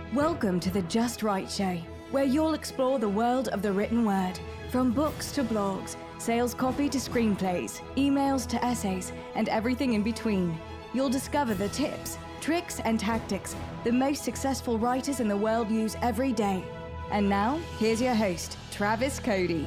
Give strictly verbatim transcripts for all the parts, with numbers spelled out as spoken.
Welcome to the Just Right Show, where you'll explore the world of the written word, from books to blogs, sales copy to screenplays, emails to essays, and everything in between. You'll discover the tips, tricks, and tactics the most successful writers in the world use every day. And now, here's your host, Travis Cody.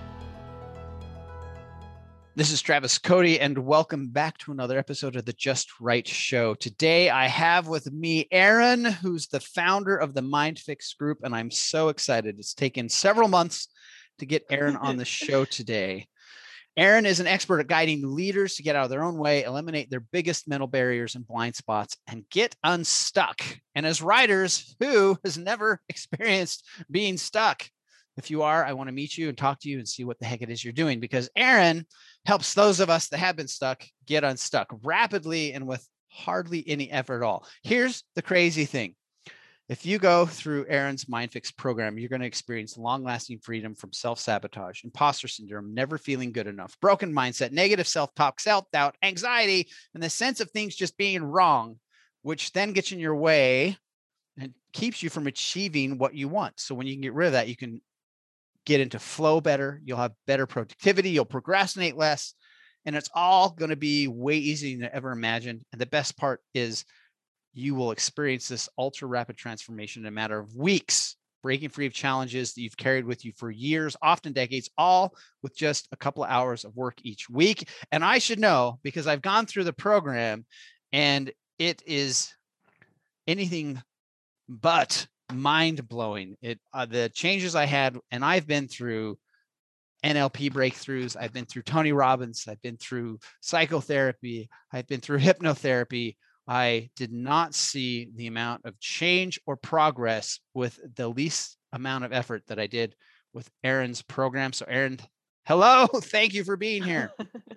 This is Travis Cody, and welcome back to another episode of the Just Right Show. Today, I have with me Aaron, who's the founder of the MindFix Group, and I'm so excited. It's taken several months to get Aaron on the show today. Aaron is an expert at guiding leaders to get out of their own way, eliminate their biggest mental barriers and blind spots, and get unstuck. And as writers, who has never experienced being stuck? If you are, I want to meet you and talk to you and see what the heck it is you're doing, because Aaron helps those of us that have been stuck get unstuck rapidly and with hardly any effort at all. Here's the crazy thing. If you go through Aaron's MindFix program, you're going to experience long-lasting freedom from self-sabotage, imposter syndrome, never feeling good enough, broken mindset, negative self-talk, self-doubt, anxiety, and the sense of things just being wrong, which then gets in your way and keeps you from achieving what you want. So when you can get rid of that, you can get into flow better. You'll have better productivity. You'll procrastinate less. And it's all going to be way easier than you ever imagined. And the best part is you will experience this ultra rapid transformation in a matter of weeks, breaking free of challenges that you've carried with you for years, often decades, all with just a couple of hours of work each week. And I should know, because I've gone through the program and it is anything but mind-blowing. It uh, the changes I had, and I've been through N L P breakthroughs. I've been through Tony Robbins. I've been through psychotherapy. I've been through hypnotherapy. I did not see the amount of change or progress with the least amount of effort that I did with Aaron's program. So Aaron, hello. Thank you for being here.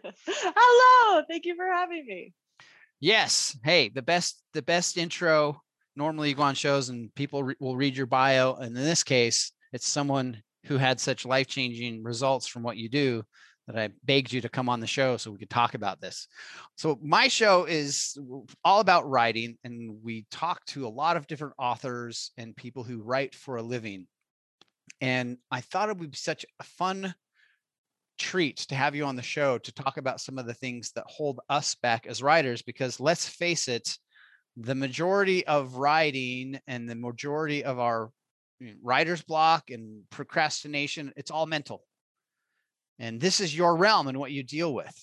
Hello. Thank you for having me. Yes. Hey, the best, the best intro. Normally you go on shows and people re- will read your bio. And in this case, it's someone who had such life-changing results from what you do that I begged you to come on the show so we could talk about this. So my show is all about writing, and we talk to a lot of different authors and people who write for a living. And I thought it would be such a fun treat to have you on the show to talk about some of the things that hold us back as writers, because let's face it, the majority of writing and the majority of our writer's block and procrastination, it's all mental. And this is your realm and what you deal with.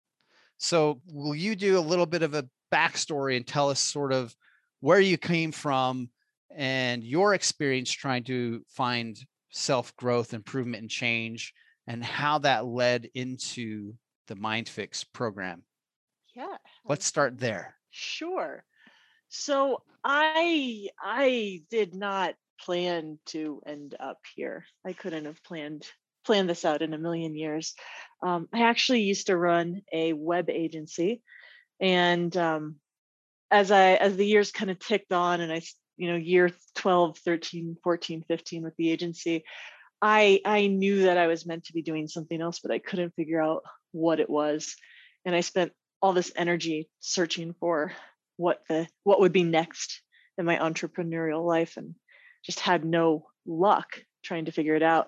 So will you do a little bit of a backstory and tell us sort of where you came from and your experience trying to find self-growth, improvement, and change, and how that led into the MindFix program? Yeah. Let's start there. Sure. So I I did not plan to end up here. I couldn't have planned planned this out in a million years. Um, I actually used to run a web agency, and um, as I as the years kind of ticked on, and I you know year twelve, thirteen, fourteen, fifteen with the agency, I I knew that I was meant to be doing something else, but I couldn't figure out what it was, and I spent all this energy searching for what the what would be next in my entrepreneurial life, and just had no luck trying to figure it out.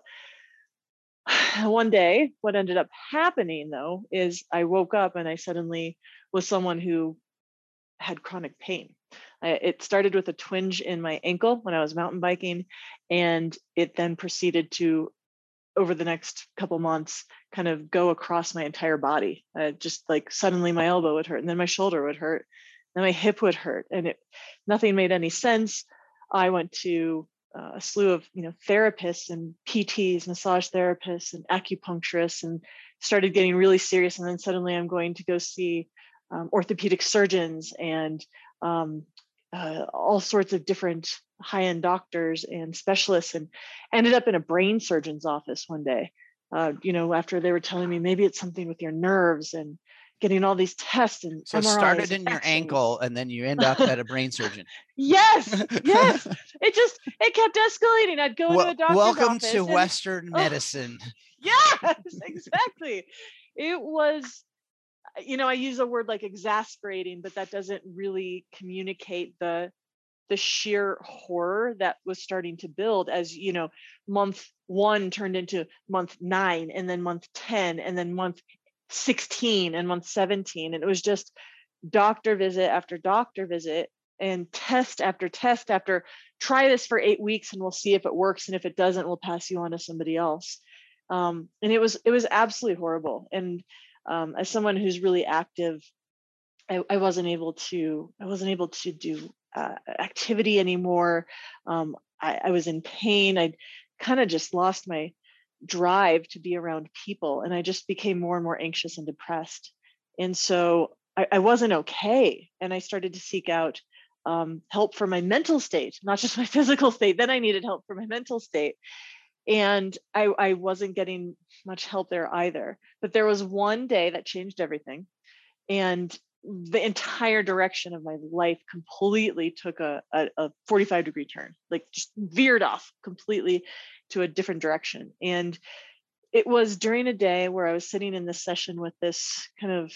One day, what ended up happening though is I woke up and I suddenly was someone who had chronic pain. I, it started with a twinge in my ankle when I was mountain biking, and it then proceeded to, over the next couple months, kind of go across my entire body. Uh, just like suddenly my elbow would hurt, and then my shoulder would hurt, then my hip would hurt, and it nothing made any sense. I went to uh, a slew of you know therapists and P Ts, massage therapists and acupuncturists, and started getting really serious. And then suddenly I'm going to go see um, orthopedic surgeons and um, uh, all sorts of different high-end doctors and specialists, and ended up in a brain surgeon's office one day. Uh, you know, after they were telling me maybe it's something with your nerves, and getting all these tests and so it M R Is, started in your X-rays. ankle and then you end up at a brain surgeon. Yes, yes. It just it kept escalating. I'd go well, into a doctor's welcome office to and, Western oh, medicine. Yes, exactly. It was, you know, I use a word like exasperating, but that doesn't really communicate the the sheer horror that was starting to build as, you know, month one turned into month nine, and then month ten, and then month sixteen, and month seventeen. And it was just doctor visit after doctor visit, and test after test after, try this for eight weeks and we'll see if it works. And if it doesn't, we'll pass you on to somebody else. Um, and it was, it was absolutely horrible. And um, as someone who's really active, I, I wasn't able to, I wasn't able to do uh, activity anymore. Um, I, I was in pain. I kind of just lost my drive to be around people. And I just became more and more anxious and depressed. And so I, I wasn't okay. And I started to seek out um, help for my mental state, not just my physical state. Then I needed help for my mental state. And I, I wasn't getting much help there either. But there was one day that changed everything. And the entire direction of my life completely took a, a, a forty-five degree turn, like just veered off completely to a different direction. And it was during a day where I was sitting in this session with this kind of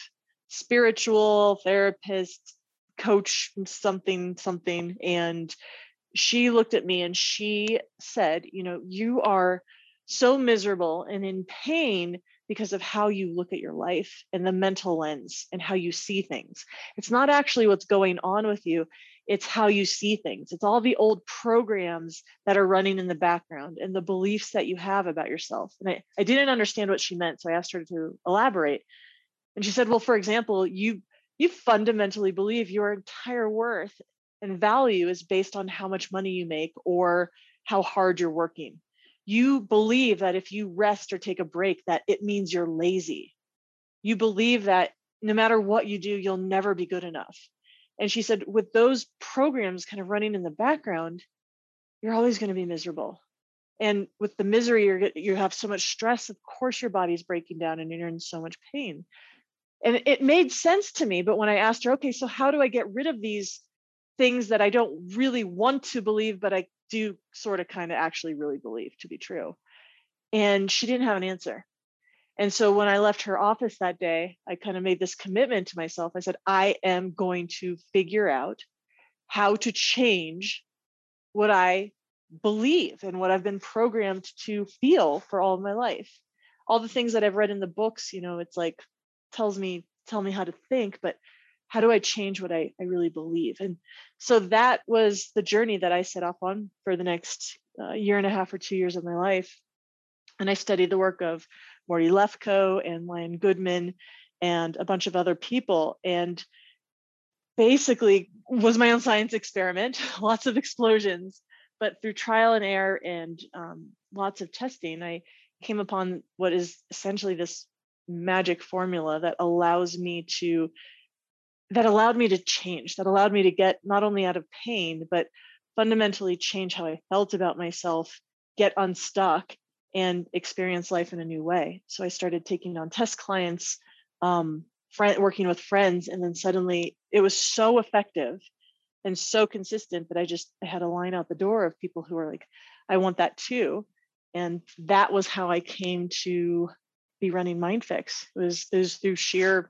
spiritual therapist, coach, something, something. And she looked at me and she said, you know, you are so miserable and in pain because of how you look at your life and the mental lens and how you see things. It's not actually what's going on with you. It's how you see things. It's all the old programs that are running in the background and the beliefs that you have about yourself. And I, I didn't understand what she meant. So I asked her to elaborate. And she said, well, for example, you, you fundamentally believe your entire worth and value is based on how much money you make or how hard you're working. You believe that if you rest or take a break, that it means you're lazy. You believe that no matter what you do, you'll never be good enough. And she said, with those programs kind of running in the background, you're always going to be miserable. And with the misery, you're, you have so much stress. Of course, your body's breaking down and you're in so much pain. And it made sense to me. But when I asked her, okay, so how do I get rid of these things that I don't really want to believe, but I do sort of kind of actually really believe to be true? And she didn't have an answer. And so when I left her office that day, I kind of made this commitment to myself. I said, I am going to figure out how to change what I believe and what I've been programmed to feel for all of my life. All the things that I've read in the books, you know, it's like, tells me, tell me how to think, but how do I change what I, I really believe? And so that was the journey that I set off on for the next uh, year and a half or two years of my life. And I studied the work of Morty Lefko and Lion Goodman and a bunch of other people, and basically was my own science experiment, lots of explosions, but through trial and error and um, lots of testing, I came upon what is essentially this magic formula that allows me to that allowed me to change, that allowed me to get not only out of pain, but fundamentally change how I felt about myself, get unstuck, and experience life in a new way. So I started taking on test clients, um, friend, working with friends, and then suddenly it was so effective and so consistent that I just I had a line out the door of people who were like, I want that too. And that was how I came to be running MindFix. It was, it was through sheer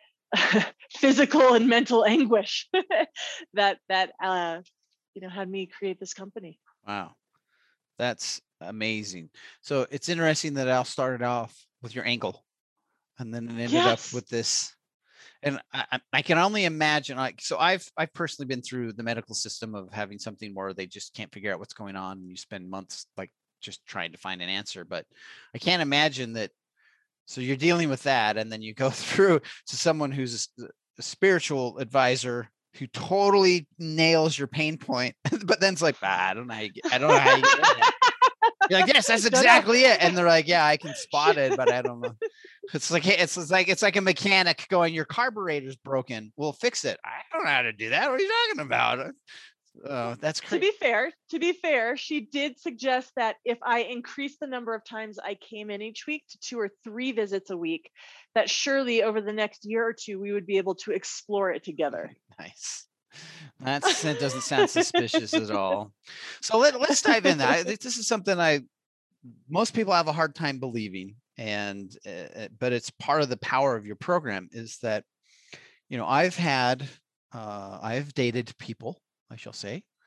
physical and mental anguish that that uh, you know had me create this company. Wow, that's amazing. So it's interesting that Al started off with your ankle, and then it ended yes. up with this. And I, I can only imagine, like, so I've I've personally been through the medical system of having something where they just can't figure out what's going on, and you spend months like just trying to find an answer. But I can't imagine that. So you're dealing with that, and then you go through to someone who's a, a spiritual advisor who totally nails your pain point, but then it's like, ah, I don't know how you get, I don't know how you get in there. You're like, yes, that's exactly it. And they're like, yeah, I can spot it, but I don't know. It's like it's, it's like it's like a mechanic going, your carburetor's broken. We'll fix it. I don't know how to do that. What are you talking about? Oh, that's crazy. To be fair, to be fair, she did suggest that if I increase the number of times I came in each week to two or three visits a week, that surely over the next year or two, we would be able to explore it together. Nice. That's, that doesn't sound suspicious at all. So let, let's dive in. I, this is something I, most people have a hard time believing, and, uh, but it's part of the power of your program is that, you know, I've had, uh, I've dated people, I shall say,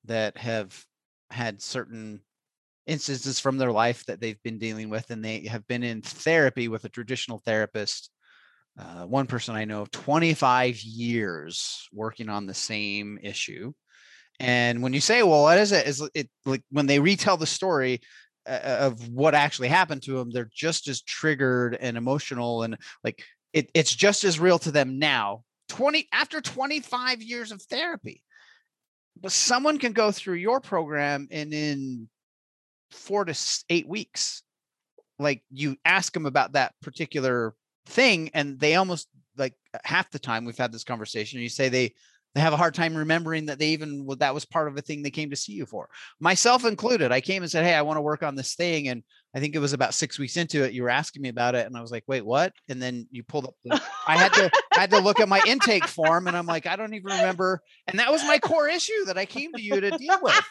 that have had certain instances from their life that they've been dealing with, and they have been in therapy with a traditional therapist. Uh, one person I know, twenty-five years working on the same issue. And when you say, well, what is it? Is it like when they retell the story uh, of what actually happened to them, they're just as triggered and emotional, and like it, it's just as real to them now, twenty after twenty-five years of therapy. But someone can go through your program and in four to eight weeks, like you ask them about that particular thing, and they almost like half the time we've had this conversation, you say they they have a hard time remembering that they even well, that was part of a thing they came to see you for, myself included. I came and said, hey, I want to work on this thing, and I think it was about six weeks into it, you were asking me about it, and I was like, wait, what? And then you pulled up the, I had to I had to look at my intake form, and I'm like, I don't even remember. And that was my core issue that I came to you to deal with.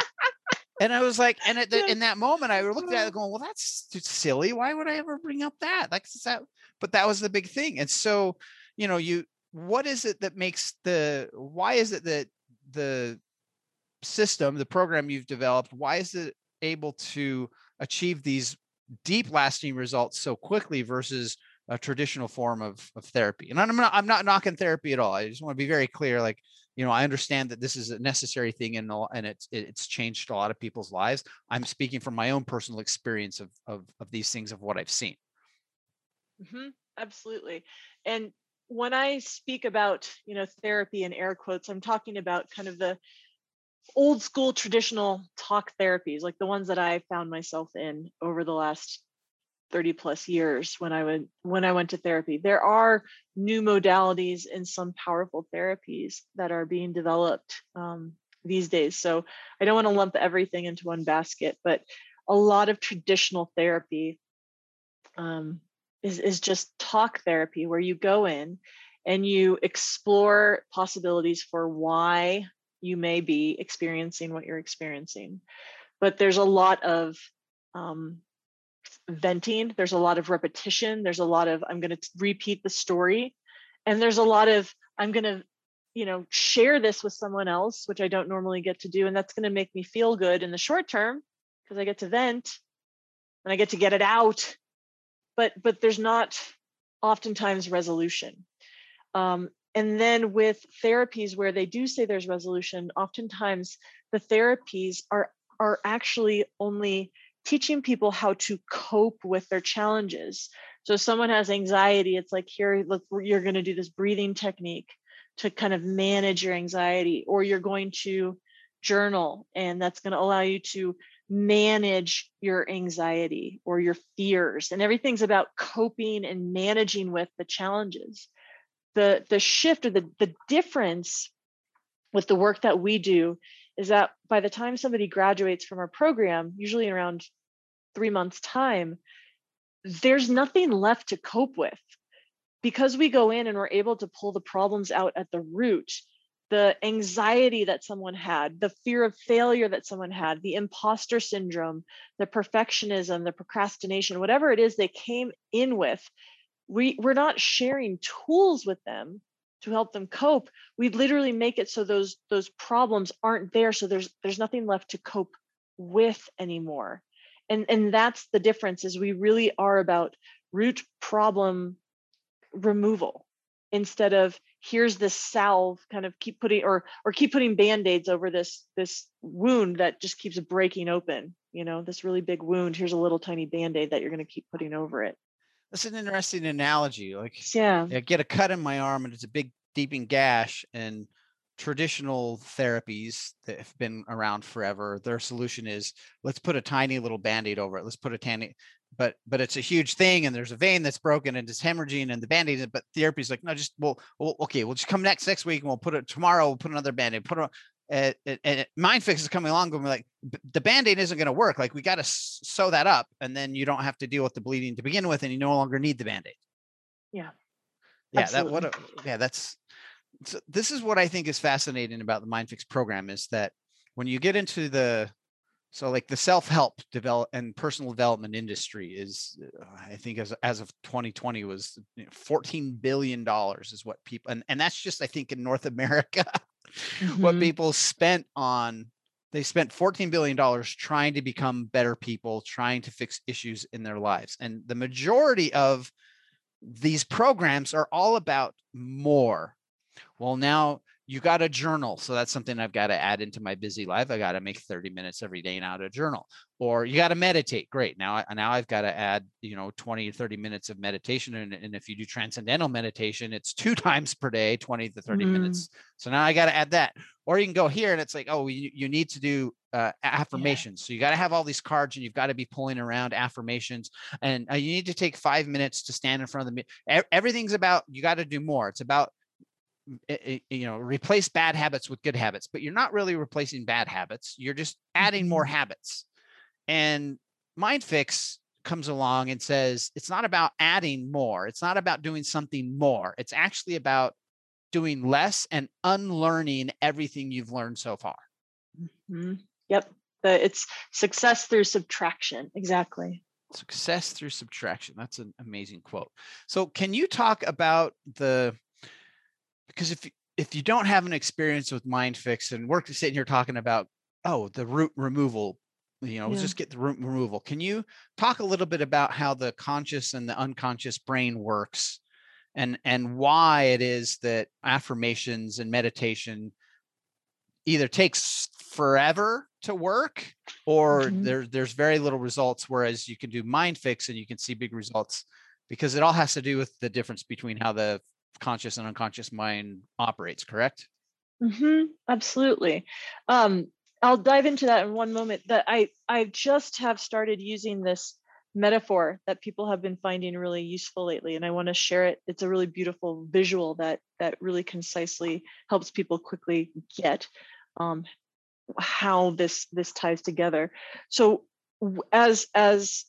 And I was like, and at the, in that moment, I looked at it going, well, that's silly. Why would I ever bring up that? Like that, but that was the big thing. And so, you know, you, what is it that makes the, why is it that the system, the program you've developed, why is it able to achieve these deep lasting results so quickly versus a traditional form of, of therapy? And I'm not, I'm not knocking therapy at all. I just want to be very clear. Like, you know, I understand that this is a necessary thing, and and it's it's changed a lot of people's lives. I'm speaking from my own personal experience of of, of these things, of what I've seen. Mm-hmm, absolutely. And when I speak about, you know, therapy in air quotes, I'm talking about kind of the old school traditional talk therapies, like the ones that I found myself in over the last thirty plus years when I went when I went to therapy. There are new modalities and some powerful therapies that are being developed um, these days. So I don't want to lump everything into one basket, but a lot of traditional therapy um, is, is just talk therapy, where you go in and you explore possibilities for why you may be experiencing what you're experiencing. But there's a lot of um, venting, there's a lot of repetition, there's a lot of I'm going to repeat the story, and there's a lot of I'm going to, you know, share this with someone else, which I don't normally get to do, and that's going to make me feel good in the short term because I get to vent and I get to get it out, but but there's not oftentimes resolution. Um, and then with therapies where they do say there's resolution, oftentimes the therapies are are actually only teaching people how to cope with their challenges. So if someone has anxiety, it's like, here, look, you're going to do this breathing technique to kind of manage your anxiety, or you're going to journal, and that's going to allow you to manage your anxiety or your fears. And everything's about coping and managing with the challenges. The, the shift or the, the difference with the work that we do is that by the time somebody graduates from our program, usually around three months' time, there's nothing left to cope with. Because we go in and we're able to pull the problems out at the root, the anxiety that someone had, the fear of failure that someone had, the imposter syndrome, the perfectionism, the procrastination, whatever it is they came in with, we, we're not sharing tools with them to help them cope. We literally make it so those those problems aren't there, so there's there's nothing left to cope with anymore. And and that's the difference, is we really are about root problem removal, instead of here's this salve, kind of keep putting or or keep putting band-aids over this this wound that just keeps breaking open, you know, this really big wound. Here's a little tiny band-aid that you're going to keep putting over it. That's an interesting analogy. Like, yeah I get a cut in my arm and it's a big deeping gash, and traditional therapies that have been around forever, their solution is, let's put a tiny little band-aid over it. Let's put a tiny, but but it's a huge thing, and there's a vein that's broken and it's hemorrhaging, and the band-aid, but therapy is like, no, just well, well, okay, we'll just come next next week and we'll put it tomorrow, we'll put another band-aid, put it on. Uh, and MindFix is coming along going like, the band-aid isn't going to work. Like, we got to sew that up, and then you don't have to deal with the bleeding to begin with, and you no longer need the band-aid. Yeah. Yeah. Absolutely. That, what, a, yeah, that's, so this is what I think is fascinating about the MindFix program, is that when you get into the, so like the self-help develop and personal development industry is, uh, I think as, as of twenty twenty was you know, fourteen billion dollars is what people, and, and that's just, I think in North America, mm-hmm. what people spent on They spent fourteen billion dollars trying to become better people, trying to fix issues in their lives. And the majority of these programs are all about more. Well, now you got a journal. So that's something I've got to add into my busy life. I got to make thirty minutes every day now to journal. Or you got to meditate. Great. Now, now I've got to add, you know, twenty to thirty minutes of meditation. And, and if you do transcendental meditation, it's two times per day, twenty to thirty mm. minutes. So now I got to add that. Or you can go here and it's like, oh, you, you need to do uh, affirmations. Yeah. So you got to have all these cards and you've got to be pulling around affirmations. And uh, you need to take five minutes to stand in front of the mirror. Everything's about, you got to do more. It's about, you know, replace bad habits with good habits, but you're not really replacing bad habits. You're just adding more habits. And MindFix comes along and says, it's not about adding more. It's not about doing something more. It's actually about doing less and unlearning everything you've learned so far. Mm-hmm. Yep. The, it's success through subtraction. Exactly. Success through subtraction. That's an amazing quote. So can you talk about the, because if, if you don't have an experience with MindFix and we're sitting here talking about, oh, the root removal, you know, yeah. let's just get the root removal. Can you talk a little bit about how the conscious and the unconscious brain works and, and why it is that affirmations and meditation either takes forever to work or mm-hmm. there, there's very little results, whereas you can do MindFix and you can see big results because it all has to do with the difference between how the conscious and unconscious mind operates, correct? Mm-hmm, absolutely. Um, I'll dive into that in one moment. That I I just have started using this metaphor that people have been finding really useful lately, and I want to share it. It's a really beautiful visual that that really concisely helps people quickly get um, how this this ties together. So as as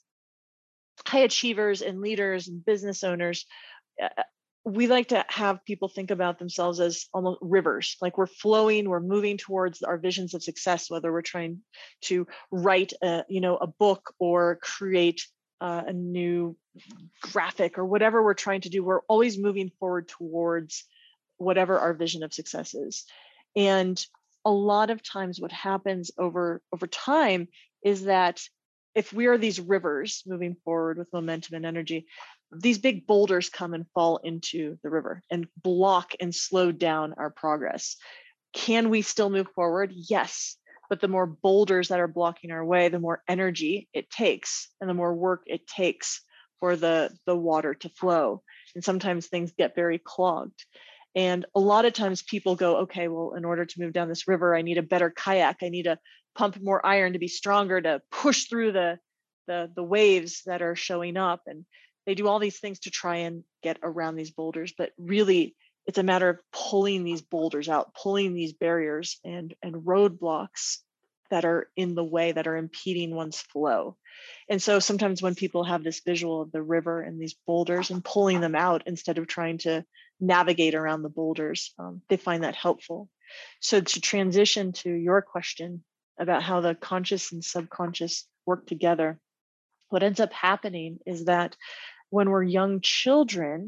high achievers and leaders and business owners, uh, we like to have people think about themselves as almost rivers, like we're flowing, we're moving towards our visions of success, whether we're trying to write a, you know, a book or create uh, a new graphic or whatever we're trying to do. We're always moving forward towards whatever our vision of success is. And a lot of times what happens over, over time is that if we are these rivers moving forward with momentum and energy, these big boulders come and fall into the river and block and slow down our progress. Can we still move forward? Yes. But the more boulders that are blocking our way, the more energy it takes and the more work it takes for the, the water to flow. And sometimes things get very clogged. And a lot of times people go, okay, well, in order to move down this river, I need a better kayak. I need to pump more iron to be stronger, to push through the, the, the waves that are showing up. And they do all these things to try and get around these boulders, but really it's a matter of pulling these boulders out, pulling these barriers and, and roadblocks that are in the way, that are impeding one's flow. And so sometimes when people have this visual of the river and these boulders and pulling them out instead of trying to navigate around the boulders, um, they find that helpful. So to transition to your question about how the conscious and subconscious work together, what ends up happening is that when we're young children,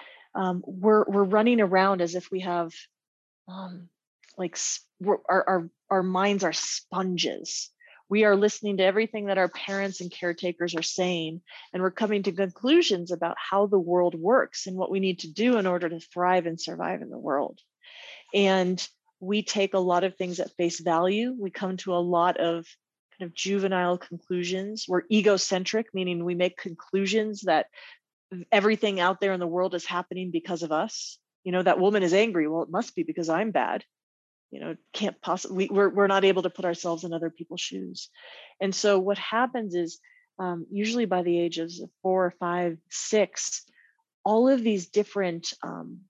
um, we're we're running around as if we have, um, like we're, our our our minds are sponges. We are listening to everything that our parents and caretakers are saying, and we're coming to conclusions about how the world works and what we need to do in order to thrive and survive in the world. And we take a lot of things at face value. We come to a lot of kind of juvenile conclusions. We're egocentric, meaning we make conclusions that everything out there in the world is happening because of us. You know, that woman is angry. Well, it must be because I'm bad. You know, can't possibly, we're, we're not able to put ourselves in other people's shoes. And so what happens is um, usually by the ages of four, five, six, all of these different um,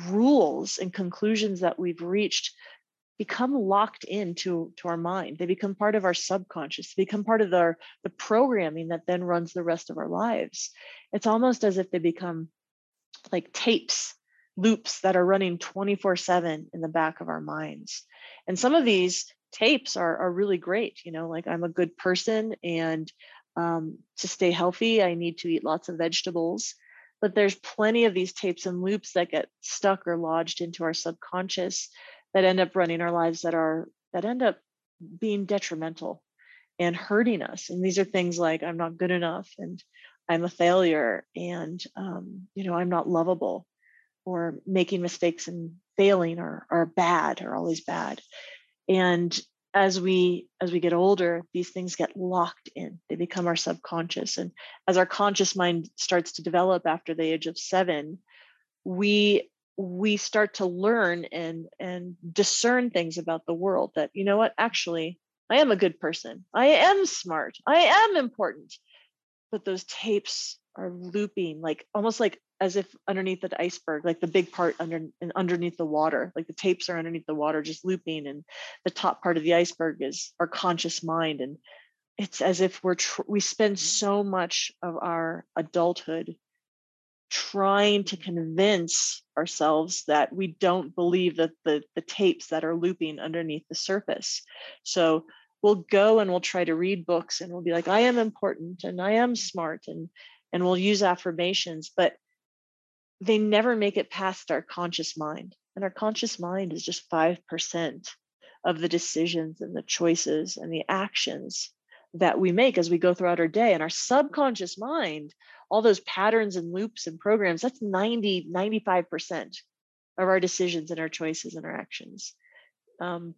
rules and conclusions that we've reached become locked into to our mind. They become part of our subconscious, they become part of our, the programming that then runs the rest of our lives. It's almost as if they become like tapes, loops that are running twenty-four seven in the back of our minds. And some of these tapes are, are really great, you know, like I'm a good person, and um, to stay healthy, I need to eat lots of vegetables. But there's plenty of these tapes and loops that get stuck or lodged into our subconscious that end up running our lives, that are that end up being detrimental and hurting us. And these are things like, I'm not good enough, and I'm a failure, and um, you know, I'm not lovable, or making mistakes and failing are, are bad, are always bad. And as we as we get older, these things get locked in. They become our subconscious. And as our conscious mind starts to develop after the age of seven, we we start to learn and and discern things about the world that, you know what, actually, I am a good person. I am smart. I am important. But those tapes are looping, like almost like as if underneath the iceberg, like the big part under underneath the water, like the tapes are underneath the water, just looping, and the top part of the iceberg is our conscious mind. And it's as if we're tr- we spend so much of our adulthood trying to convince ourselves that we don't believe that the, the tapes that are looping underneath the surface. So we'll go and we'll try to read books, and we'll be like, I am important and I am smart, and and we'll use affirmations, but they never make it past our conscious mind. And our conscious mind is just five percent of the decisions and the choices and the actions that we make as we go throughout our day. And our subconscious mind, all those patterns and loops and programs, that's ninety, ninety-five percent of our decisions and our choices and our actions. Um,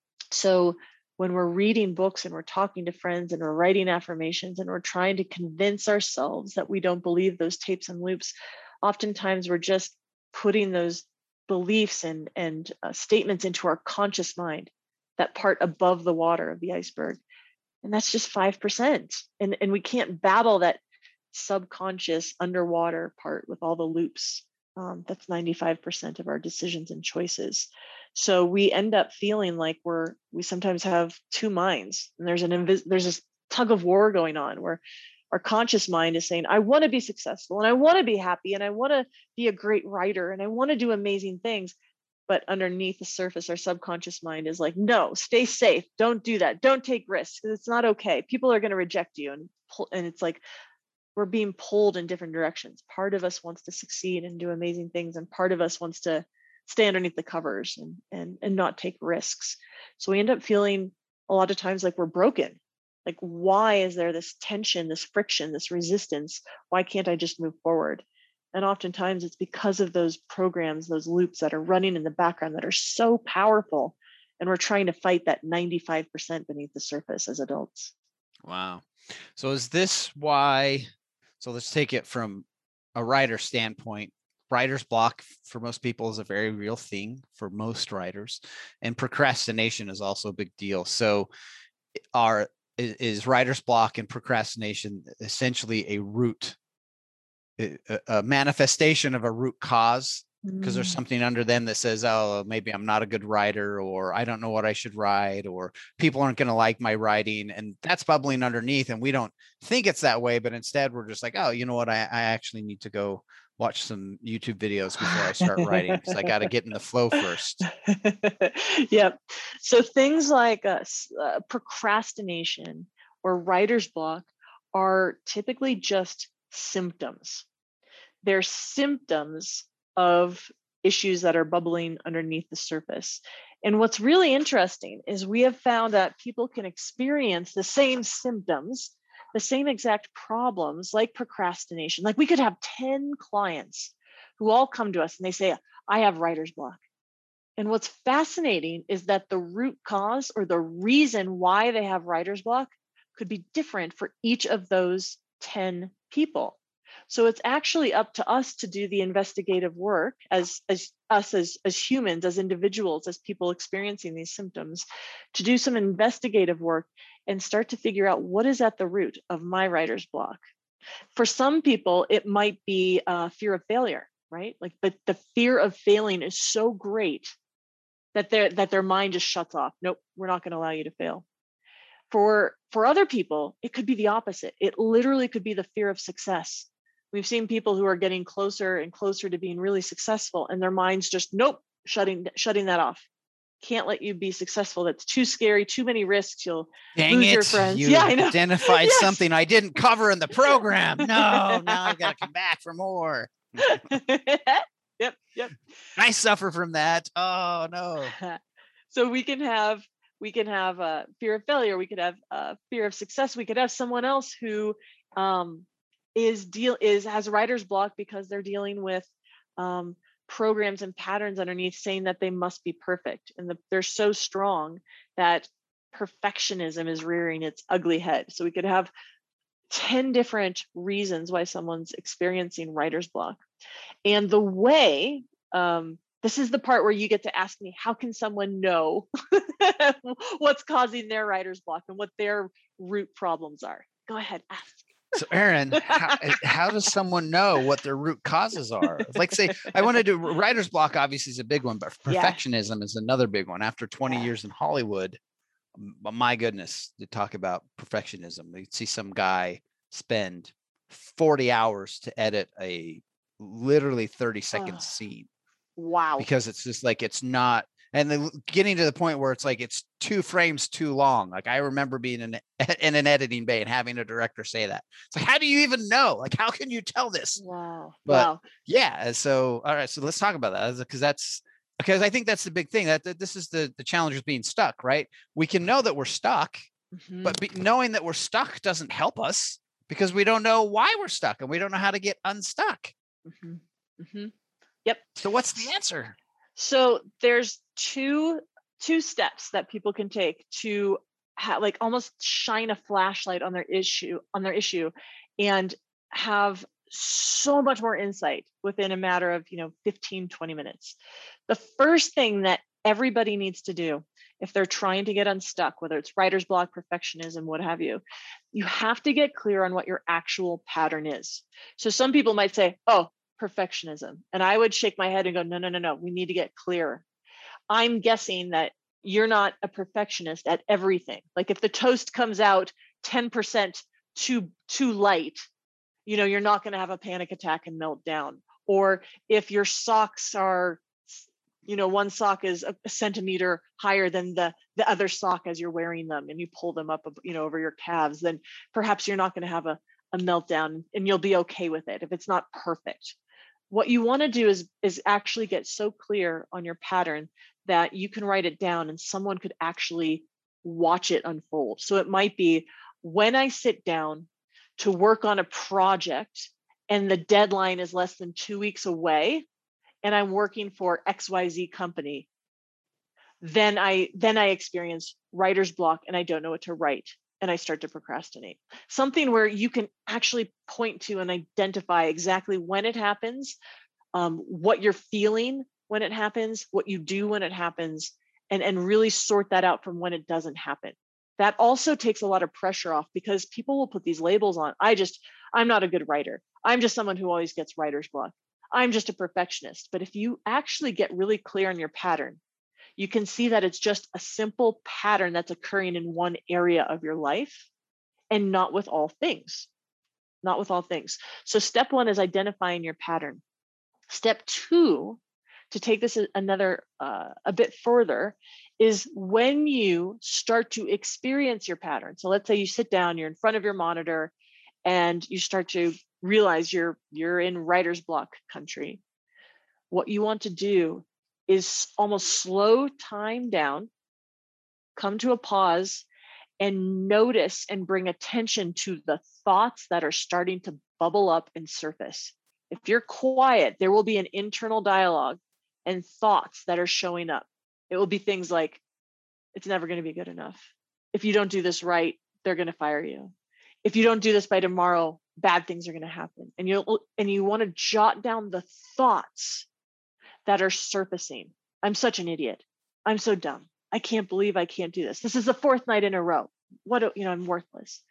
so when we're reading books and we're talking to friends and we're writing affirmations and we're trying to convince ourselves that we don't believe those tapes and loops, oftentimes we're just putting those beliefs and, and uh, statements into our conscious mind, that part above the water of the iceberg. And that's just five percent. And, and we can't battle that subconscious underwater part with all the loops. Um, that's ninety-five percent of our decisions and choices. So we end up feeling like we're, we sometimes have two minds, and there's an, invis- there's this tug of war going on where our conscious mind is saying, I want to be successful, and I want to be happy, and I want to be a great writer, and I want to do amazing things. But underneath the surface, our subconscious mind is like, no, stay safe. Don't do that. Don't take risks, because it's not okay. People are going to reject you. And, and it's like, we're being pulled in different directions. Part of us wants to succeed and do amazing things, and part of us wants to stay underneath the covers and, and, and not take risks. So we end up feeling a lot of times like we're broken. Like, why is there this tension, this friction, this resistance? Why can't I just move forward? And oftentimes it's because of those programs, those loops that are running in the background that are so powerful. And we're trying to fight that ninety-five percent beneath the surface as adults. Wow. So is this why, so let's take it from a writer standpoint. Writer's block for most people is a very real thing for most writers, and procrastination is also a big deal. So are is writer's block and procrastination essentially a root, a, a manifestation of a root cause? Because there's something under them that says, oh, maybe I'm not a good writer, or I don't know what I should write, or people aren't going to like my writing. And that's bubbling underneath. And we don't think it's that way, but instead we're just like, oh, you know what? I, I actually need to go watch some YouTube videos before I start writing, because I got to get in the flow first. Yep. So things like uh, uh, procrastination or writer's block are typically just symptoms. They're symptoms of issues that are bubbling underneath the surface. And what's really interesting is we have found that people can experience the same symptoms, the same exact problems, like procrastination. Like, we could have ten clients who all come to us and they say, I have writer's block. And what's fascinating is that the root cause, or the reason why they have writer's block, could be different for each of those ten people. So it's actually up to us to do the investigative work as, as us as, as humans, as individuals, as people experiencing these symptoms, to do some investigative work and start to figure out what is at the root of my writer's block. For some people, it might be uh, fear of failure, right? Like the, the fear of failing is so great that their that their mind just shuts off. Nope, we're not going to allow you to fail. For, for other people, it could be the opposite. It literally could be the fear of success. We've seen people who are getting closer and closer to being really successful, and their minds just, nope, shutting shutting that off. Can't let you be successful. That's too scary, too many risks. You'll Dang lose it. your friends. You yeah, I know. identified Yes. something I didn't cover in the program. No, now I've got to come back for more. Yep, yep. I suffer from that. Oh, no. So we can have we can have a fear of failure, we could have a fear of success, we could have someone else who um, is deal is has writer's block because they're dealing with um, programs and patterns underneath saying that they must be perfect, and the, they're so strong that perfectionism is rearing its ugly head. So we could have ten different reasons why someone's experiencing writer's block. And the way, um, this is the part where you get to ask me, how can someone know what's causing their writer's block and what their root problems are? Go ahead, ask. So Erin, how, how does someone know what their root causes are? Like, say, I want to do writer's block, obviously is a big one, but perfectionism yeah. is another big one. After twenty yeah. years in Hollywood, my goodness, to talk about perfectionism. You'd see some guy spend forty hours to edit a literally thirty second oh, scene. Wow. Because it's just like, it's not, and then getting to the point where it's like, it's two frames too long. Like I remember being in, in an editing bay and having a director say that. It's like, how do you even know? Like, how can you tell this? Wow. But wow. yeah. So, all right. So let's talk about that, because that's, because I think that's the big thing, that, that this is the, the challenge of being stuck, right? We can know that we're stuck, mm-hmm. but be, knowing that we're stuck doesn't help us because we don't know why we're stuck and we don't know how to get unstuck. Mm-hmm. Mm-hmm. Yep. So what's the answer? So there's two two steps that people can take to ha- like almost shine a flashlight on their issue on their issue and have so much more insight within a matter of, you know, fifteen, twenty minutes. The first thing that everybody needs to do if they're trying to get unstuck, whether it's writer's block, perfectionism, what have you, you have to get clear on what your actual pattern is. So some people might say, oh, perfectionism. And I would shake my head and go, no, no, no, no, we need to get clearer. I'm guessing that you're not a perfectionist at everything. Like if the toast comes out ten percent too, too light, you know, you're not going to have a panic attack and melt down. Or if your socks are, you know, one sock is a centimeter higher than the, the other sock as you're wearing them and you pull them up, you know, over your calves, then perhaps you're not going to have a, a meltdown and you'll be okay with it if it's not perfect. What you want to do is, is actually get so clear on your pattern that you can write it down and someone could actually watch it unfold. So it might be when I sit down to work on a project and the deadline is less than two weeks away and I'm working for X Y Z company, then I then I experience writer's block and I don't know what to write. And I start to procrastinate. Something where you can actually point to and identify exactly when it happens, um, what you're feeling when it happens, what you do when it happens, and, and really sort that out from when it doesn't happen. That also takes a lot of pressure off because people will put these labels on. I just, I'm not a good writer. I'm just someone who always gets writer's block. I'm just a perfectionist. But if you actually get really clear on your pattern, you can see that it's just a simple pattern that's occurring in one area of your life and not with all things, not with all things. So step one is identifying your pattern. Step two, to take this another, uh, a bit further, is when you start to experience your pattern. So let's say you sit down, you're in front of your monitor and you start to realize you're, you're in writer's block country. What you want to do is almost slow time down, come to a pause, and notice and bring attention to the thoughts that are starting to bubble up and surface. If you're quiet, there will be an internal dialogue and thoughts that are showing up. It will be things like, it's never going to be good enough. If you don't do this right, they're going to fire you. If you don't do this by tomorrow, bad things are going to happen. And you and you want to jot down the thoughts that are surfacing. I'm such an idiot. I'm so dumb. I can't believe I can't do this. This is the fourth night in a row. What, you know, I'm worthless.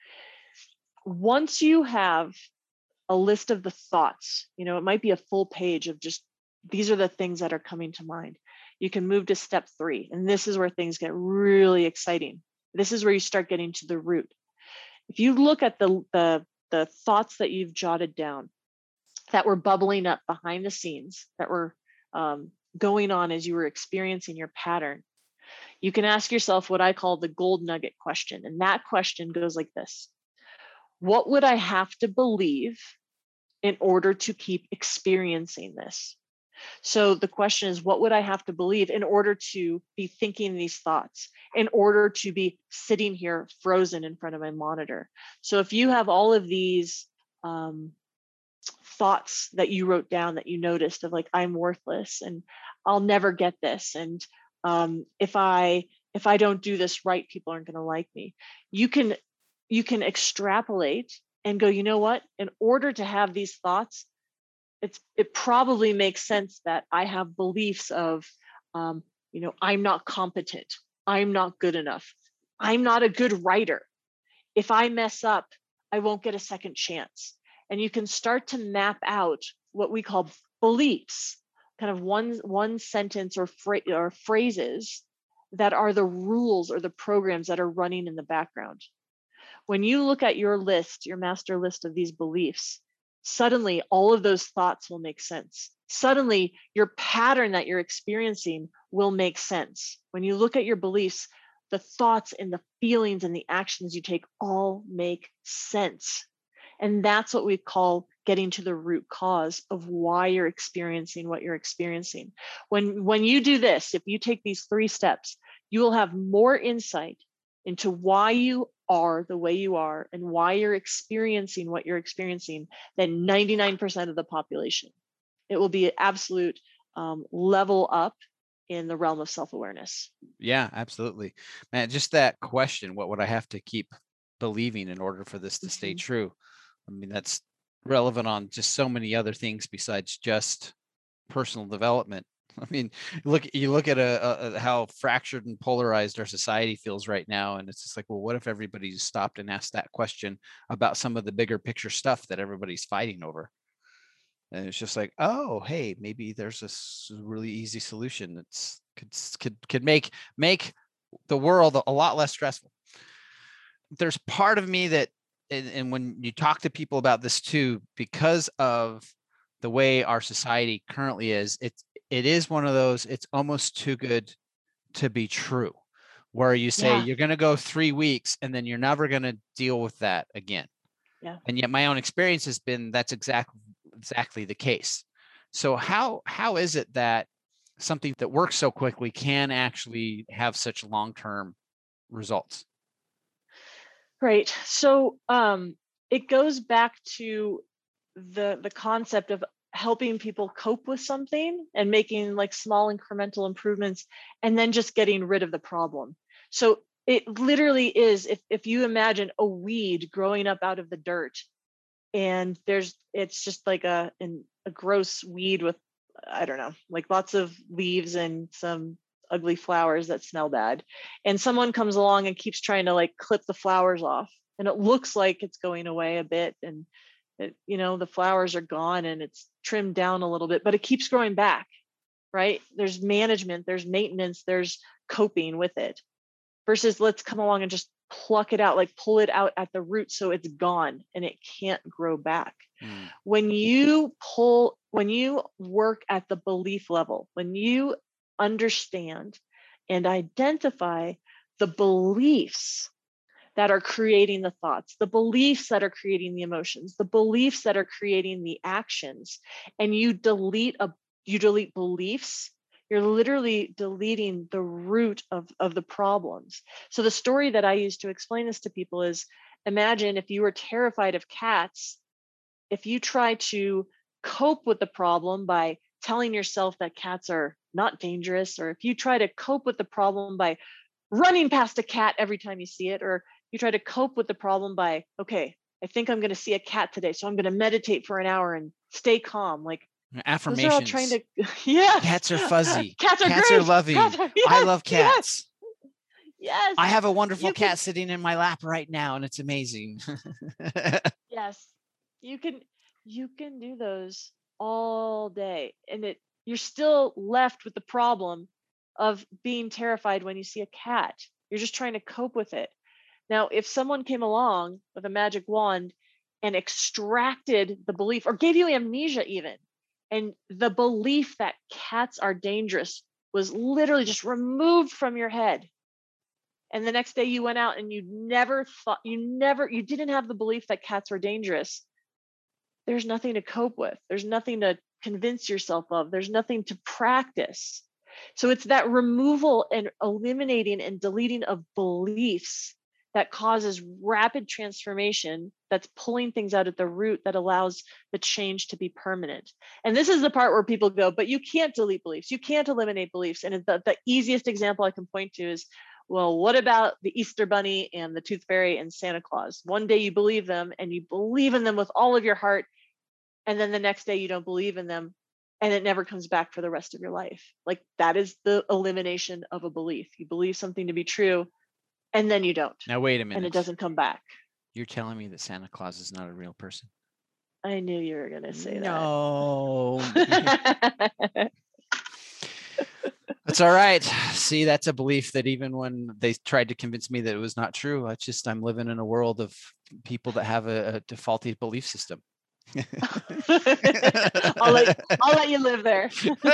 Once you have a list of the thoughts, you know, it might be a full page of just, these are the things that are coming to mind. You can move to step three. And this is where things get really exciting. This is where you start getting to the root. If you look at the, the, the thoughts that you've jotted down that were bubbling up behind the scenes, that were um, going on as you were experiencing your pattern, you can ask yourself what I call the gold nugget question. And that question goes like this: what would I have to believe in order to keep experiencing this? So the question is, what would I have to believe in order to be thinking these thoughts, in order to be sitting here frozen in front of my monitor? So if you have all of these um, thoughts that you wrote down that you noticed of like, I'm worthless and I'll never get this, and um, if I if I don't do this right, people aren't going to like me. You can you can extrapolate and go, you know what? In order to have these thoughts, it's it probably makes sense that I have beliefs of, um, you know, I'm not competent, I'm not good enough, I'm not a good writer. If I mess up, I won't get a second chance. And you can start to map out what we call beliefs, kind of one one sentence or, phra- or phrases that are the rules or the programs that are running in the background. When you look at your list, your master list of these beliefs, suddenly all of those thoughts will make sense. Suddenly your pattern that you're experiencing will make sense. When you look at your beliefs, the thoughts and the feelings and the actions you take all make sense. And that's what we call getting to the root cause of why you're experiencing what you're experiencing. When, when you do this, if you take these three steps, you will have more insight into why you are the way you are and why you're experiencing what you're experiencing than ninety-nine percent of the population. It will be an absolute um, level up in the realm of self-awareness. Yeah, absolutely. Man, just that question, what would I have to keep believing in order for this to mm-hmm. stay true? I mean, that's relevant on just so many other things besides just personal development. I mean, look, you look at a, a, how fractured and polarized our society feels right now. And it's just like, well, what if everybody just stopped and asked that question about some of the bigger picture stuff that everybody's fighting over? And it's just like, oh, hey, maybe there's a really easy solution that's could could could make make the world a lot less stressful. There's part of me that, and, and when you talk to people about this too, because of the way our society currently is, it's it is one of those, it's almost too good to be true, where you say yeah. you're going to go three weeks and then you're never going to deal with that again. Yeah. And yet my own experience has been that's exactly exactly the case. So how how is it that something that works so quickly can actually have such long-term results? Right. So um, it goes back to the the concept of helping people cope with something and making like small incremental improvements and then just getting rid of the problem. So it literally is, if, if you imagine a weed growing up out of the dirt, and there's, it's just like a, an, a gross weed with, I don't know, like lots of leaves and some ugly flowers that smell bad. And someone comes along and keeps trying to like clip the flowers off, and it looks like it's going away a bit. And it, you know, the flowers are gone and it's trimmed down a little bit, but it keeps growing back, right? There's management, there's maintenance, there's coping with it, versus let's come along and just pluck it out, like pull it out at the root so it's gone and it can't grow back. Mm. When you pull, when you work at the belief level, when you understand and identify the beliefs that are creating the thoughts, the beliefs that are creating the emotions, the beliefs that are creating the actions, and you delete a you delete beliefs, you're literally deleting the root of, of the problems. So the story that I use to explain this to people is, imagine if you were terrified of cats, if you try to cope with the problem by telling yourself that cats are not dangerous, or if you try to cope with the problem by running past a cat every time you see it, or you try to cope with the problem by, okay, I think I'm going to see a cat today, so I'm going to meditate for an hour and stay calm. Like affirmations. Those are all trying to, yes. Cats are fuzzy. Cats are cats great. are loving. Cats are, yes, I love cats. Yes. yes. I have a wonderful you cat can, sitting in my lap right now, and it's amazing. Yes, you can. You can do those all day, and it you're still left with the problem of being terrified when you see a cat. You're just trying to cope with it. Now, if someone came along with a magic wand and extracted the belief, or gave you amnesia even, and the belief that cats are dangerous was literally just removed from your head, and the next day you went out and you never thought, you never, you didn't have the belief that cats were dangerous, there's nothing to cope with. There's nothing to convince yourself of. There's nothing to practice. So it's that removal and eliminating and deleting of beliefs that causes rapid transformation, that's pulling things out at the root, that allows the change to be permanent. And this is the part where people go, but you can't delete beliefs. You can't eliminate beliefs. And the, the easiest example I can point to is, well, what about the Easter Bunny and the Tooth Fairy and Santa Claus? One day you believe them and you believe in them with all of your heart. And then the next day you don't believe in them and it never comes back for the rest of your life. Like, that is the elimination of a belief. You believe something to be true and then you don't. Now, wait a minute. And it doesn't come back. You're telling me that Santa Claus is not a real person? I knew you were going to say no. that. No. That's all right. See, that's a belief that even when they tried to convince me that it was not true, it's just I'm living in a world of people that have a, a defaulty belief system. I'll, let, I'll let you live there.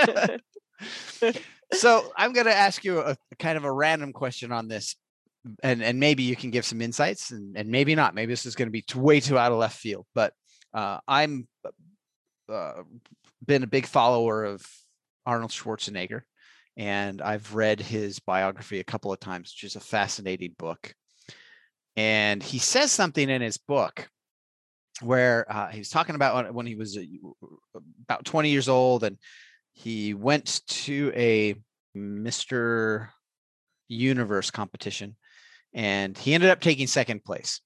So I'm going to ask you a, a kind of a random question on this, and, and maybe you can give some insights, and, and maybe not. Maybe this is going to be too, way too out of left field, but uh, I'm uh, been a big follower of Arnold Schwarzenegger. And I've read his biography a couple of times, which is a fascinating book. And he says something in his book where uh, he was talking about when he was about twenty years old, and he went to a Mister Universe competition, and he ended up taking second place.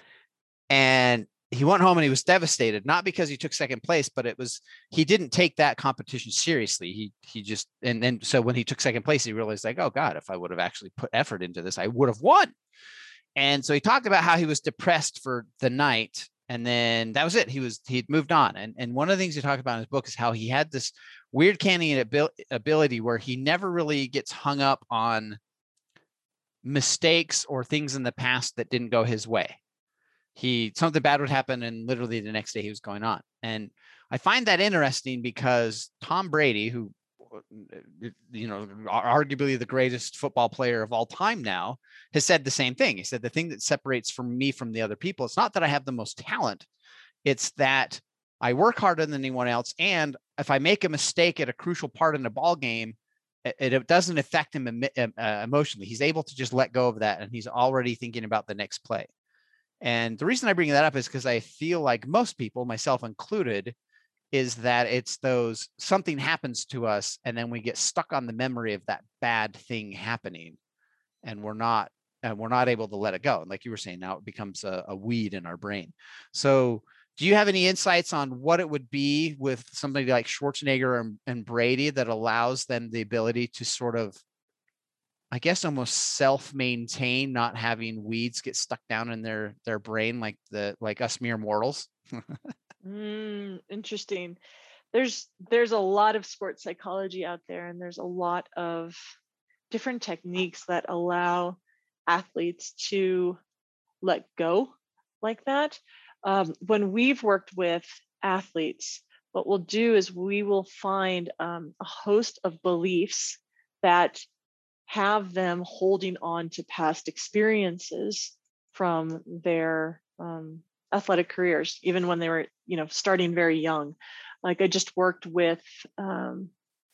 And he went home and he was devastated, not because he took second place, but it was, he didn't take that competition seriously. He, he just, and then, so when he took second place, he realized, like, oh God, if I would have actually put effort into this, I would have won. And so he talked about how he was depressed for the night. And then that was it. He was, he'd moved on. And, and one of the things he talked about in his book is how he had this weird canny ability where he never really gets hung up on mistakes or things in the past that didn't go his way. He, something bad would happen, and literally the next day he was going on. And I find that interesting because Tom Brady, who, you know, arguably the greatest football player of all time now, has said the same thing. He said, the thing that separates from me from the other people, it's not that I have the most talent. It's that I work harder than anyone else. And if I make a mistake at a crucial part in a ball game, it, it doesn't affect him uh, emotionally. He's able to just let go of that. And he's already thinking about the next play. And the reason I bring that up is because I feel like most people, myself included, is that it's those, something happens to us and then we get stuck on the memory of that bad thing happening, and we're not, and we're not able to let it go. And like you were saying, now it becomes a, a weed in our brain. So do you have any insights on what it would be with somebody like Schwarzenegger and, and Brady that allows them the ability to sort of, I guess, almost self-maintain, not having weeds get stuck down in their their brain like the like us mere mortals? mm, interesting. There's there's a lot of sports psychology out there, and there's a lot of different techniques that allow athletes to let go like that. Um, when we've worked with athletes, what we'll do is we will find um, a host of beliefs that have them holding on to past experiences from their um, athletic careers, even when they were, you know, starting very young. Like, I just worked with um,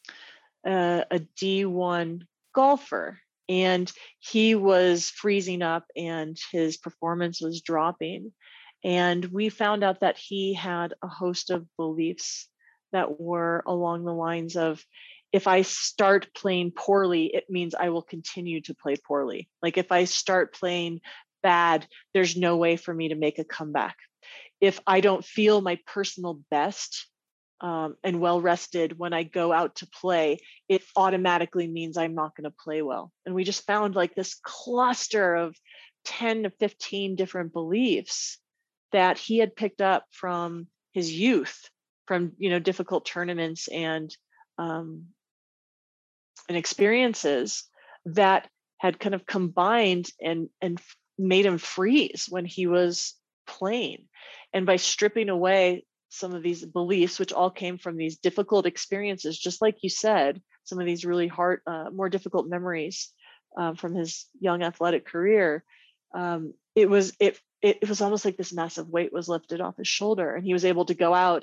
a, a D one golfer, and he was freezing up and his performance was dropping. And we found out that he had a host of beliefs that were along the lines of, if I start playing poorly, it means I will continue to play poorly. Like, if I start playing bad, there's no way for me to make a comeback. If I don't feel my personal best um, and well rested when I go out to play, it automatically means I'm not going to play well. And we just found like this cluster of ten to fifteen different beliefs that he had picked up from his youth, from, you know, difficult tournaments and um, and experiences that had kind of combined and and made him freeze when he was playing. And by stripping away some of these beliefs, which all came from these difficult experiences, just like you said, some of these really hard, uh, more difficult memories uh, from his young athletic career, um, it was it, it it was almost like this massive weight was lifted off his shoulder, and he was able to go out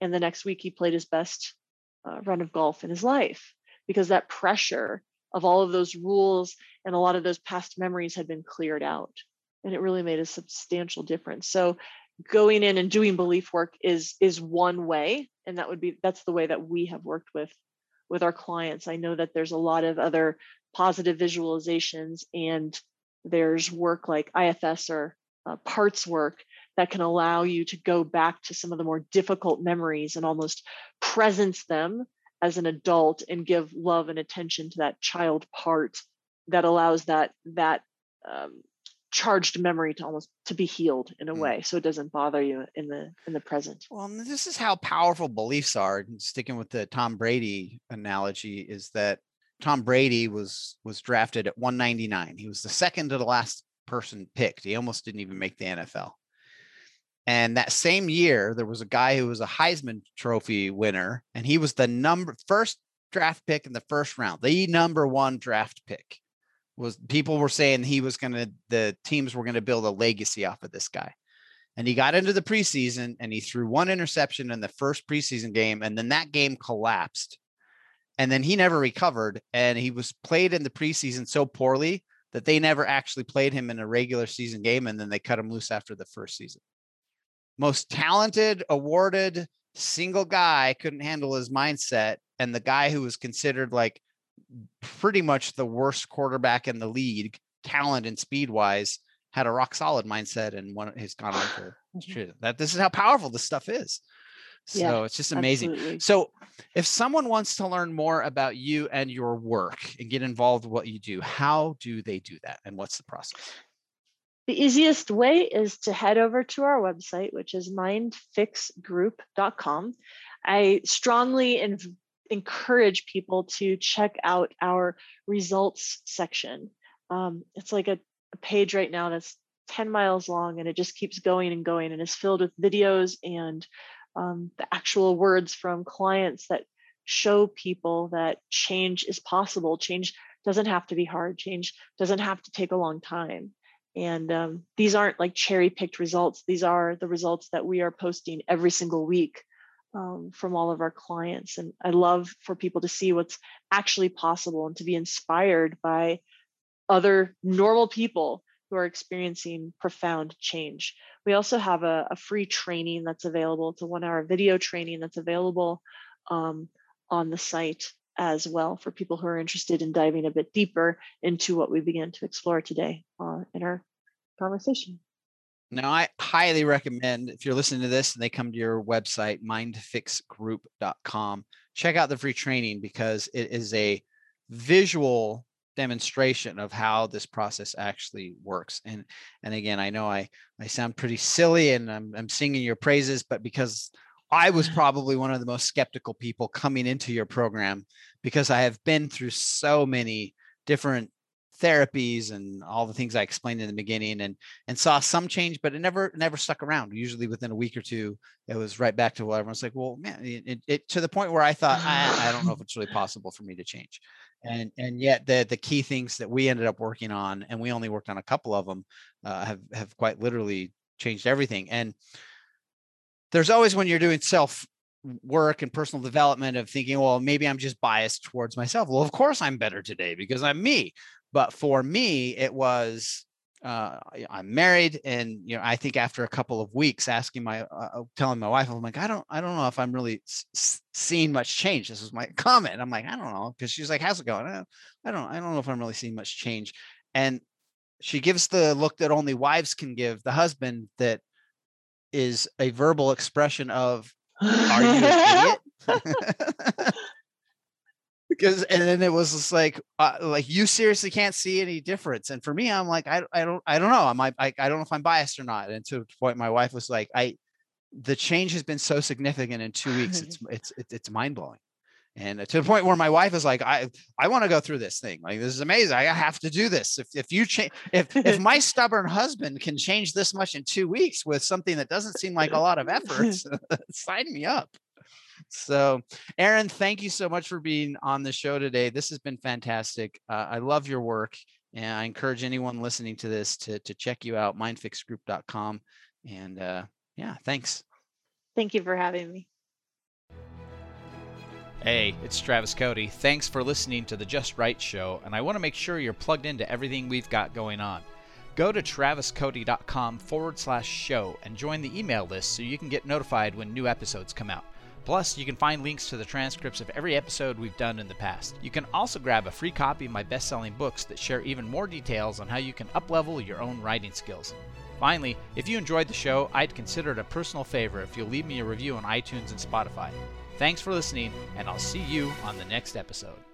and the next week he played his best uh, run of golf in his life, because that pressure of all of those rules and a lot of those past memories had been cleared out. And it really made a substantial difference. So going in and doing belief work is is one way, and that would be that's the way that we have worked with with our clients. I know that there's a lot of other positive visualizations, and there's work like I F S or uh, parts work that can allow you to go back to some of the more difficult memories and almost presence them as an adult and give love and attention to that child part that allows that that um, charged memory to almost to be healed in a way, so it doesn't bother you in the in the present. Well, this is how powerful beliefs are. And sticking with the Tom Brady analogy, is that Tom Brady was was drafted at one ninety-nine. He was the second to the last person picked. He almost didn't even make the N F L. And that same year, there was a guy who was a Heisman Trophy winner, and he was the number first draft pick in the first round, the number one draft pick. Was people were saying he was going to, the teams were going to build a legacy off of this guy. And he got into the preseason and he threw one interception in the first preseason game. And then that game collapsed. And then he never recovered. And he was played in the preseason so poorly that they never actually played him in a regular season game. And then they cut him loose after the first season. Most talented, awarded single guy couldn't handle his mindset. And the guy who was considered like pretty much the worst quarterback in the league, talent and speed wise, had a rock solid mindset, and one has gone on to that. This is how powerful this stuff is. So yeah, it's just amazing. Absolutely. So if someone wants to learn more about you and your work and get involved with what you do, how do they do that? And what's the process? The easiest way is to head over to our website, which is mind fix group dot com. I strongly inv- encourage people to check out our results section. Um, it's like a, a page right now that's ten miles long, and it just keeps going and going, and is filled with videos and um, the actual words from clients that show people that change is possible. Change doesn't have to be hard. Change doesn't have to take a long time. And um, these aren't like cherry-picked results. These are the results that we are posting every single week um, from all of our clients. And I love for people to see what's actually possible and to be inspired by other normal people who are experiencing profound change. We also have a, a free training that's available. It's a one-hour video training that's available um, on the site as well for people who are interested in diving a bit deeper into what we began to explore today uh, in our conversation. Now, I highly recommend, if you're listening to this and they come to your website, mind fix group dot com, check out the free training, because it is a visual demonstration of how this process actually works. And and again, I know I I sound pretty silly and I'm I'm singing your praises, but because I was probably one of the most skeptical people coming into your program, because I have been through so many different therapies and all the things I explained in the beginning, and and saw some change, but it never never stuck around. Usually within a week or two, it was right back to what everyone's like, well, man, it, it to the point where I thought, I, I don't know if it's really possible for me to change. And and yet the the key things that we ended up working on, and we only worked on a couple of them, uh, have have quite literally changed everything. And there's always, when you're doing self work and personal development, of thinking, well, maybe I'm just biased towards myself. Well, of course I'm better today because I'm me. But for me, it was, uh, I'm married. And, you know, I think after a couple of weeks asking my, uh, telling my wife, I'm like, I don't, I don't know if I'm really s- seeing much change. This was my comment. I'm like, I don't know. Cause she's like, how's it going? I don't, I don't know if I'm really seeing much change. And she gives the look that only wives can give the husband, that is a verbal expression of, are you an idiot? Because, and then it was just like, uh, like, you seriously can't see any difference. And for me, I'm like, I, I don't, I don't know. Am I, I, I don't know if I'm biased or not. And to the point, my wife was like, I, the change has been so significant in two weeks. It's, it's, it's, it's mind blowing. And to the point where my wife is like, I, I want to go through this thing. Like, this is amazing. I have to do this. If, if you change, if, if my stubborn husband can change this much in two weeks with something that doesn't seem like a lot of effort, sign me up. So, Erin, thank you so much for being on the show today. This has been fantastic. Uh, I love your work, and I encourage anyone listening to this to, to check you out, mind fix group dot com. And uh, yeah, thanks. Thank you for having me. Hey, it's Travis Cody. Thanks for listening to the Just Right Show, and I want to make sure you're plugged into everything we've got going on. Go to traviscody.com forward slash show and join the email list so you can get notified when new episodes come out. Plus, you can find links to the transcripts of every episode we've done in the past. You can also grab a free copy of my best-selling books that share even more details on how you can uplevel your own writing skills. Finally, if you enjoyed the show, I'd consider it a personal favor if you'll leave me a review on iTunes and Spotify. Thanks for listening, and I'll see you on the next episode.